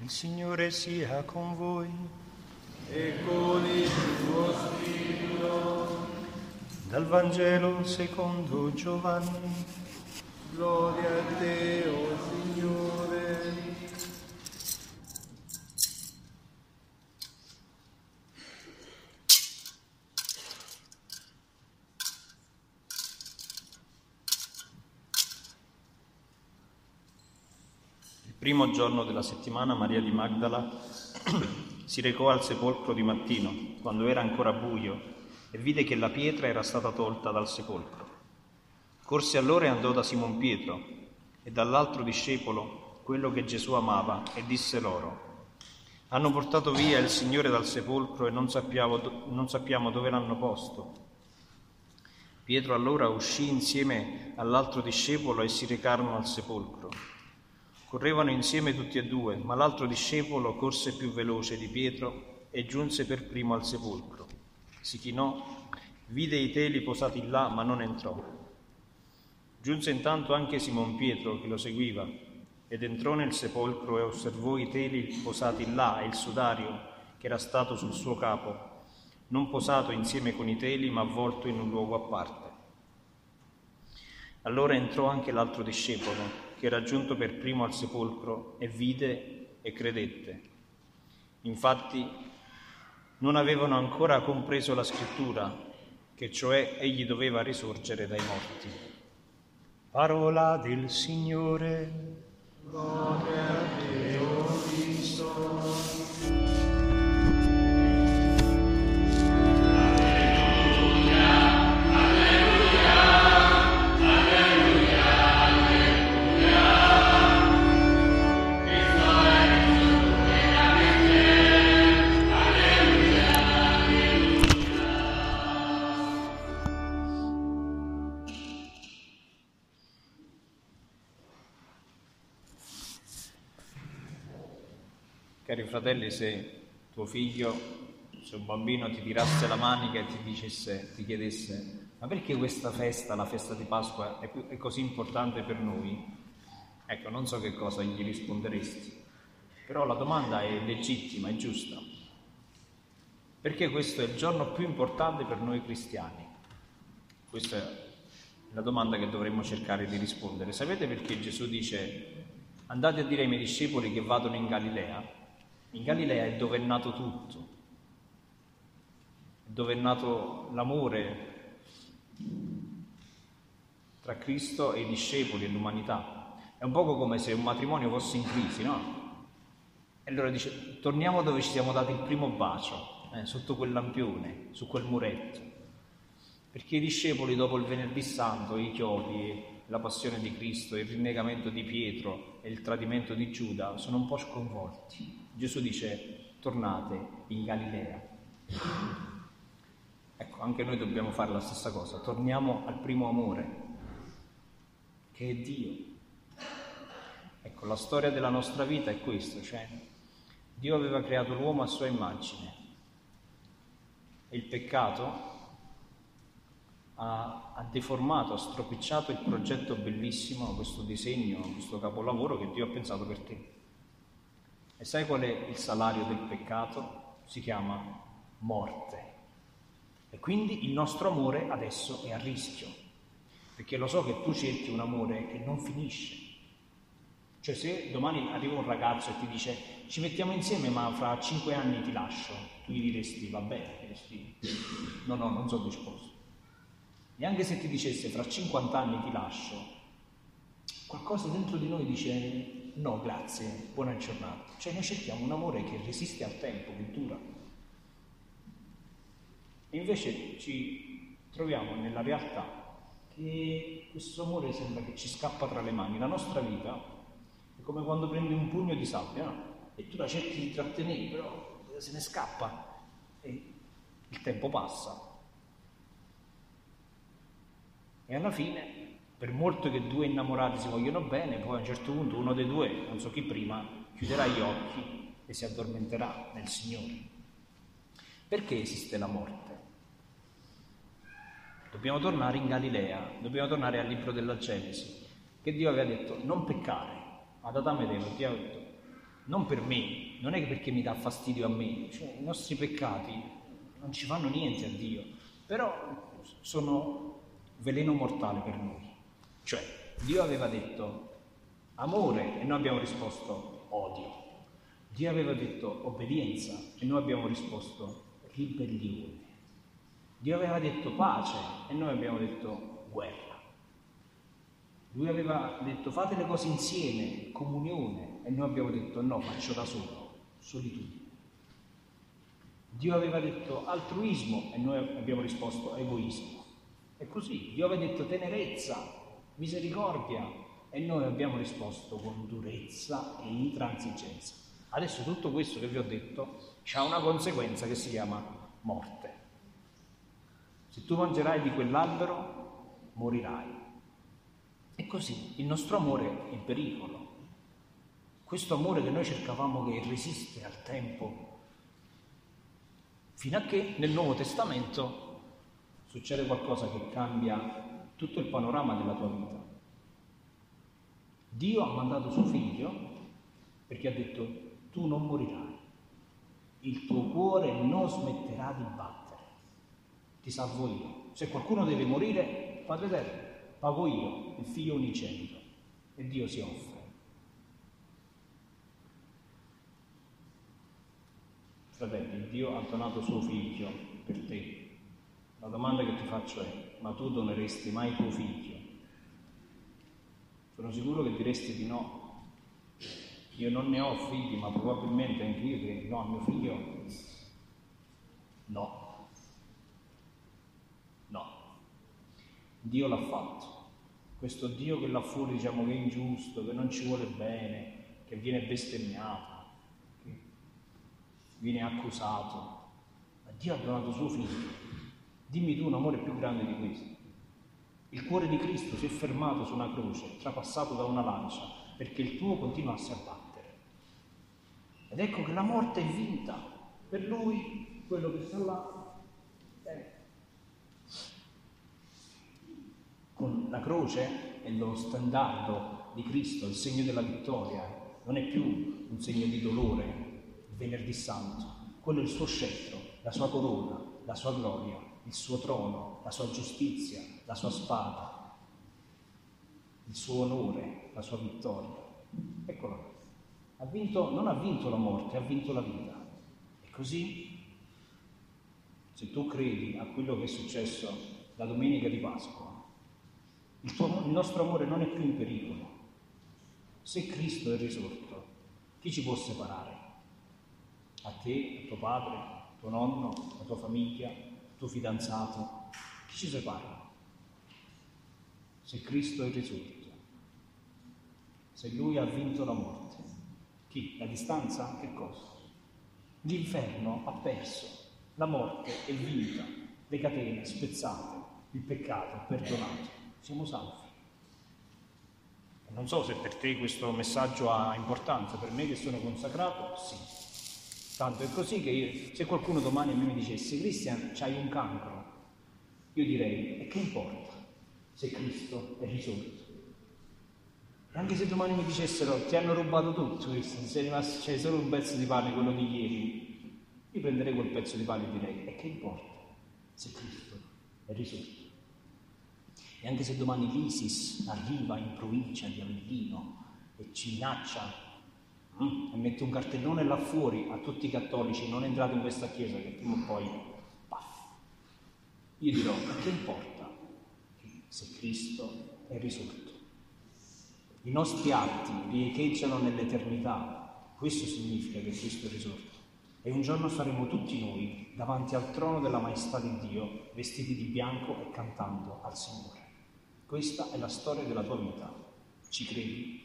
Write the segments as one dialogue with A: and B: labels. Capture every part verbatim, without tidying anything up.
A: Il Signore sia con voi.
B: E con il tuo spirito.
A: Dal Vangelo secondo Giovanni.
B: Gloria a te, o oh Signore.
C: Il primo giorno della settimana Maria di Magdala si recò al sepolcro di mattino, quando era ancora buio, e vide che la pietra era stata tolta dal sepolcro. Corse allora e andò da Simon Pietro e dall'altro discepolo, quello che Gesù amava, e disse loro: hanno portato via il Signore dal sepolcro e non sappiamo, non sappiamo dove l'hanno posto. Pietro allora uscì insieme all'altro discepolo e si recarono al sepolcro. Correvano insieme tutti e due, ma l'altro discepolo corse più veloce di Pietro e giunse per primo al sepolcro. Si chinò, vide i teli posati là, ma non entrò. Giunse intanto anche Simon Pietro, che lo seguiva, ed entrò nel sepolcro e osservò i teli posati là e il sudario che era stato sul suo capo, non posato insieme con i teli, ma avvolto in un luogo a parte. Allora entrò anche l'altro discepolo, che era giunto per primo al sepolcro, e vide e credette. Infatti non avevano ancora compreso la scrittura, che cioè egli doveva risorgere dai morti.
A: Parola del Signore.
B: Gloria a te, o Cristo.
C: Cari fratelli, se tuo figlio, se un bambino ti tirasse la manica e ti dicesse, ti chiedesse: ma perché questa festa, la festa di Pasqua, è, è così importante per noi? Ecco, non so che cosa gli risponderesti, però la domanda è legittima, è giusta. Perché questo è il giorno più importante per noi cristiani? Questa è la domanda che dovremmo cercare di rispondere. Sapete perché Gesù dice: andate a dire ai miei discepoli che vadano in Galilea? In Galilea è dove è nato tutto, dove è nato l'amore tra Cristo e i discepoli e l'umanità. È un poco come se un matrimonio fosse in crisi, no? E allora dice: torniamo dove ci siamo dati il primo bacio, eh, sotto quel lampione, su quel muretto. Perché i discepoli, dopo il Venerdì Santo, i chiodi, la passione di Cristo, il rinnegamento di Pietro e il tradimento di Giuda, sono un po' sconvolti. Gesù dice: tornate in Galilea. Ecco, anche noi dobbiamo fare la stessa cosa, torniamo al primo amore, che è Dio. Ecco, la storia della nostra vita è questa, cioè Dio aveva creato l'uomo a sua immagine e il peccato ha, ha deformato, ha stropicciato il progetto bellissimo, questo disegno, questo capolavoro che Dio ha pensato per te. E sai qual è il salario del peccato? Si chiama morte. E quindi il nostro amore adesso è a rischio, perché lo so che tu cerchi un amore che non finisce. Cioè, se domani arriva un ragazzo e ti dice: ci mettiamo insieme ma fra cinque anni ti lascio, tu gli diresti: va bene, diresti: no, no, non sono disposto. E anche se ti dicesse: fra cinquanta anni ti lascio, qualcosa dentro di noi dice: no, grazie, buona giornata. Cioè, noi cerchiamo un amore che resiste al tempo, che dura. E invece ci troviamo nella realtà che questo amore sembra che ci scappa tra le mani. La nostra vita è come quando prendi un pugno di sabbia, no? E tu la cerchi di trattenere, però se ne scappa e il tempo passa. E alla fine, per molto che due innamorati si vogliono bene, poi a un certo punto uno dei due, non so chi prima, chiuderà gli occhi e si addormenterà nel Signore. Perché esiste la morte? Dobbiamo tornare in Galilea, dobbiamo tornare al libro della Genesi, che Dio aveva detto: non peccare. Ad Adamo ed Eva Dio aveva detto: non per me, non è che perché mi dà fastidio a me, cioè i nostri peccati non ci fanno niente a Dio, però sono veleno mortale per noi. Cioè, Dio aveva detto amore e noi abbiamo risposto odio. Dio aveva detto obbedienza e noi abbiamo risposto ribellione. Dio aveva detto pace e noi abbiamo detto guerra. Lui aveva detto fate le cose insieme, comunione, e noi abbiamo detto no, faccio da solo, solitudine. Dio aveva detto altruismo e noi abbiamo risposto egoismo. E così, Dio aveva detto tenerezza, misericordia e noi abbiamo risposto con durezza e intransigenza. Adesso tutto questo che vi ho detto ha una conseguenza che si chiama morte. Se tu mangerai di quell'albero, morirai. E così il nostro amore è in pericolo. Questo amore che noi cercavamo che resiste al tempo, fino a che nel Nuovo Testamento succede qualcosa che cambia tutto il panorama della tua vita. Dio ha mandato suo figlio perché ha detto tu non morirai, il tuo cuore non smetterà di battere, ti salvo io. Se qualcuno deve morire, Padre Eterno, pago io, il figlio unigenito, e Dio si offre. Fratelli, Dio ha donato suo figlio per te. La domanda che ti faccio è, ma tu doneresti mai tuo figlio? Sono sicuro che diresti di no. Io non ne ho figli, ma probabilmente anche io direi no, mio figlio no. No. Dio l'ha fatto. Questo Dio che là fuori diciamo che è ingiusto, che non ci vuole bene, che viene bestemmiato, che viene accusato. Ma Dio ha donato suo figlio. Dimmi tu un amore più grande di questo. Il cuore di Cristo si è fermato su una croce, trapassato da una lancia, perché il tuo continuasse a battere. Ed ecco che la morte è vinta. Per lui, quello che sta là, è. Con la croce è lo standardo di Cristo, il segno della vittoria. Non è più un segno di dolore, il venerdì santo. Quello è il suo scettro, la sua corona, la sua gloria, il suo trono, la sua giustizia, la sua spada, il suo onore, la sua vittoria. Eccolo. Ha vinto, non ha vinto la morte, ha vinto la vita. E così, se tu credi a quello che è successo la domenica di Pasqua, il, tuo, il nostro amore non è più in pericolo. Se Cristo è risorto, chi ci può separare? A te, a tuo padre, a tuo nonno, a tua famiglia, al tuo fidanzato? Chi ci separa? Se Cristo è risorto, se Lui ha vinto la morte. Chi? La distanza? Che cosa? L'inferno ha perso, la morte è vinta, le catene spezzate, il peccato è perdonato, siamo salvi. Non so se per te questo messaggio ha importanza, per me che sono consacrato, sì. Tanto è così che io, se qualcuno domani a me mi dicesse Cristian, c'hai un cancro, io direi, e che importa se Cristo è risorto? E anche se domani mi dicessero ti hanno rubato tutto, Cristian, sei rimasto, c'è solo un pezzo di pane, quello di ieri, io prenderei quel pezzo di pane e direi, e che importa se Cristo è risorto? E anche se domani l'ISIS arriva in provincia di Avellino e ci minaccia mm, e mette un cartellone là fuori a tutti i cattolici, non entrate in questa chiesa che prima o poi, paf, io dirò, ma che importa se Cristo è risorto? I nostri atti riecheggiano nell'eternità, questo significa che Cristo è risorto. E un giorno saremo tutti noi davanti al trono della maestà di Dio, vestiti di bianco e cantando al Signore. Questa è la storia della tua vita. Ci credi?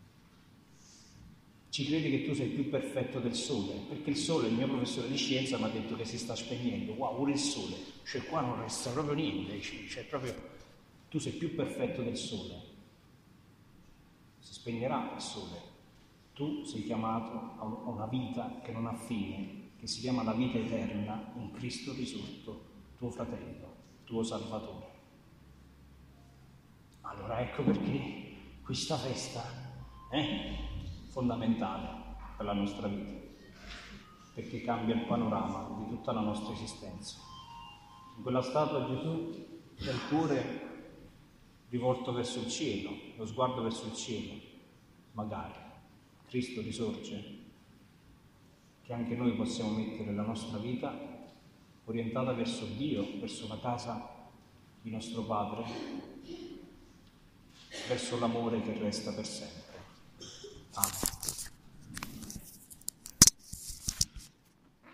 C: Ci credi che tu sei più perfetto del sole? Perché il sole, il mio professore di scienza mi ha detto che si sta spegnendo. Wow, pure il sole. Cioè qua non resta proprio niente. Cioè proprio tu sei più perfetto del sole. Si spegnerà il sole. Tu sei chiamato a una vita che non ha fine, che si chiama la vita eterna in Cristo risorto, tuo fratello, tuo Salvatore. Allora ecco perché questa festa è fondamentale. per la nostra vita, perché cambia il panorama di tutta la nostra esistenza. In quella statua Gesù ha il cuore rivolto verso il cielo, lo sguardo verso il cielo. Magari Cristo risorge, che anche noi possiamo mettere la nostra vita orientata verso Dio, verso la casa di nostro Padre, verso l'amore che resta per sempre. Amen.